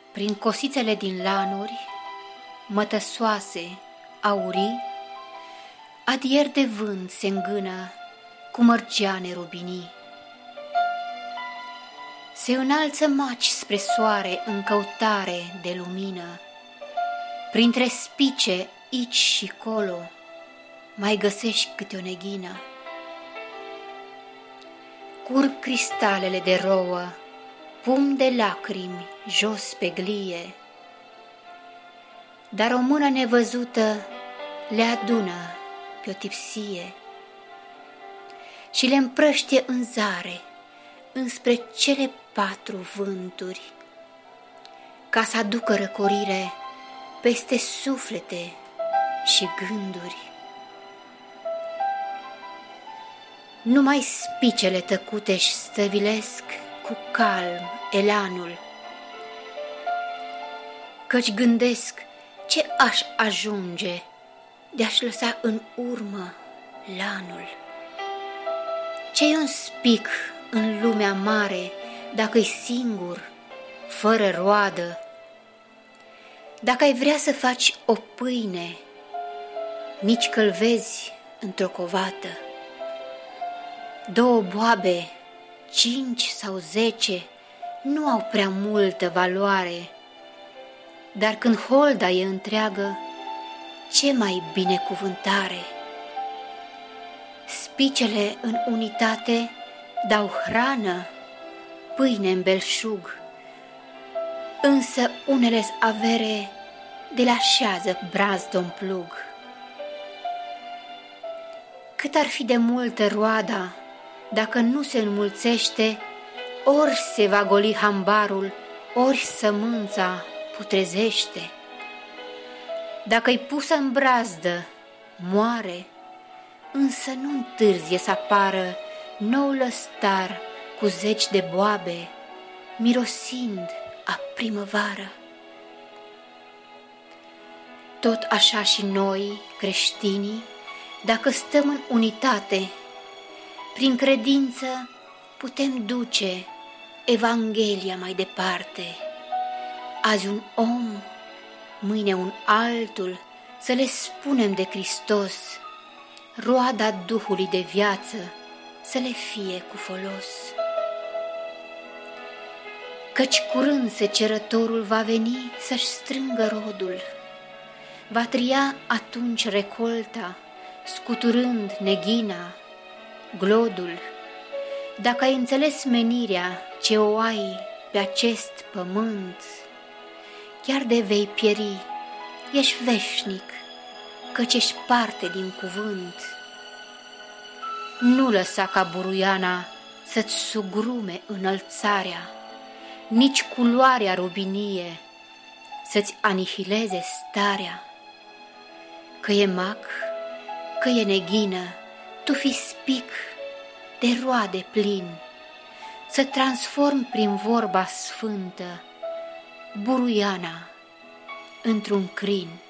Prin cosițele din lanuri, mătăsoase, aurii, adier de vânt se îngână cu mărgeane rubinii. Se înalță maci spre soare în căutare de lumină, printre spice aici și colo mai găsești câte o neghină. Curg cristalele de rouă, pum de lacrimi jos pe glie, dar o mână nevăzută le adună pe o tipsie și le împrăștie în zare înspre cele 4 vânturi, ca să aducă răcorire peste suflete și gânduri. Numai spicele tăcute-și stăvilesc cu calm elanul, căci gândesc ce aș ajunge de-aș lăsa în urmă lanul. Ce-i un spic în lumea mare dacă-i singur, fără roadă? Dacă ai vrea să faci o pâine, nici că-l vezi într-o covată. 2 boabe, 5 sau 10 nu au prea multă valoare, dar când holda e întreagă, ce mai binecuvântare! Spicele în unitate dau hrană, pâine în belșug, însă unele-s avere de le așează brazdă-n plug. Cât ar fi de multă roada, dacă nu se înmulțește, ori se va goli hambarul, ori sămânța putrezește. Dacă-i pusă în brazdă, moare, însă nu întârzie să apară nou lăstar cu 10 de boabe, mirosind a primăvară. Tot așa și noi, creștinii, dacă stăm în unitate, prin credință putem duce Evanghelia mai departe. Azi un om, mâine un altul, să le spunem de Hristos, roada Duhului de viață să le fie cu folos. Căci curând secerătorul va veni să-și strângă rodul, va tria atunci recolta, scuturând neghina, glodul. Dacă ai înțeles menirea ce o ai pe acest pământ, chiar de vei pieri, ești veșnic, căci ești parte din cuvânt. Nu lăsa ca buruiana să-ți sugrume înălțarea, nici culoarea rubinie să-ți anihileze starea. Că e mac, că e neghină, tu fii spic de roade plin, să transform prin vorba sfântă buruiana într-un crin.